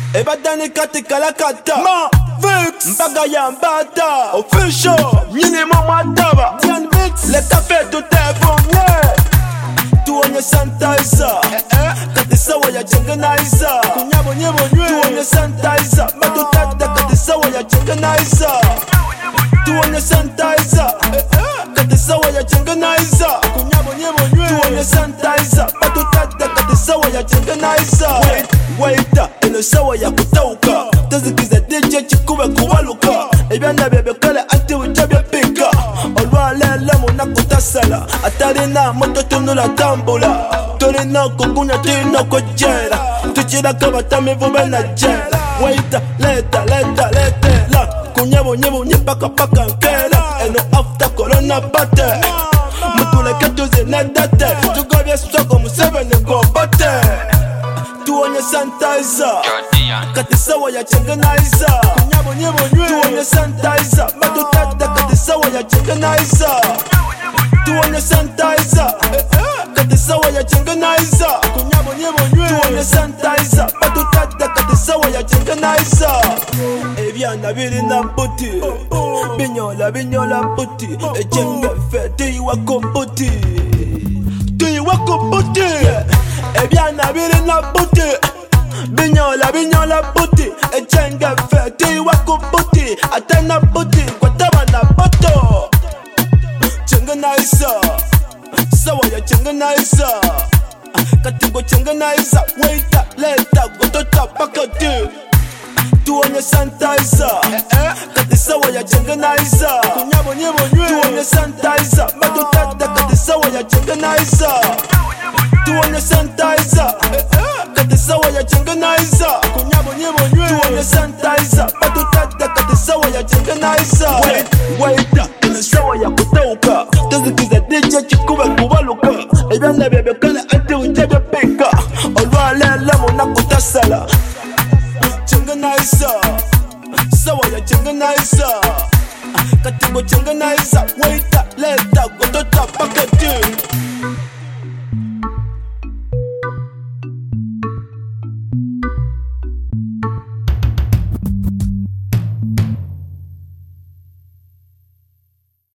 Ebadani katika la kata Ma Vix Mbaga ya mbata Official Nyini mama taba Tian Vix Le café tout est bon Tuonye sanitizer Kati sawa ya jengenizer Kunyabo nyebo nywe Tuonye sanitizer Batu tata kati sawa ya jengenizer Tuonye sanitizer Kati sawa ya jengenizer Kunyabo nyebo nywe Tuonye sanitizer Batu tata kati sawa ya jengenizer Waiter eno sawa ya kutauka Tazikiza DJ chikuwe kuwaluka Ebyana bebe kale ati wichabye pika Olwalela muna kutasala Atarina moto tunula tambula Tulina kukunya tina kujera Tuchira kabatami vube na jera Waiter leta la Kunyebo nyebo nyepaka paka nkela Eno after corona bate Mutule ketuze na date Tugobye soko musebe go bate Tuonye sanitizer Kati sawa ya jengenizer Kunyabo nyebo nywe Tuonye sanitizer Batu tata kati sawa ya jengenizer Tuonye sanitizer Kati sawa ya jengenizer Kunyabo nyebo nywe Tuonye sanitizer Batu tata kati sawa ya jengenizer Ebyana biri na puti Binyola puti Ejenge fe Tuyiwa kumputi Tuyiwa kumputi Ebyana biri na puti Binyola puti Ejenge fe Tuyiwa kumputi Atena puti Kwa taba na poto Jengenizer Sawa ya jengenizer Katigo jengenizer Waiter leta Gotota pakati Tuonye sanitizer Kati sawa ya jengenizer Kunyabo nyebo nywe Tuonye sanitizer Batu tata kati sawa ya jengenizer Tuonye sanitizer Kati sawa ya jengenizer Kunyabo nyebo nywe Tuonye sanitizer Batu tata kati sawa ya jengenizer Waiter ino sawa ya kutauka Tazikiza DJ chikuwe kuwaluka Ebyana bebe kale ati wichabye pika Olwalela muna kutasala Jengenizer Sawa ya jengenizer Katigo jengenizer Waiter leta Gotota pakati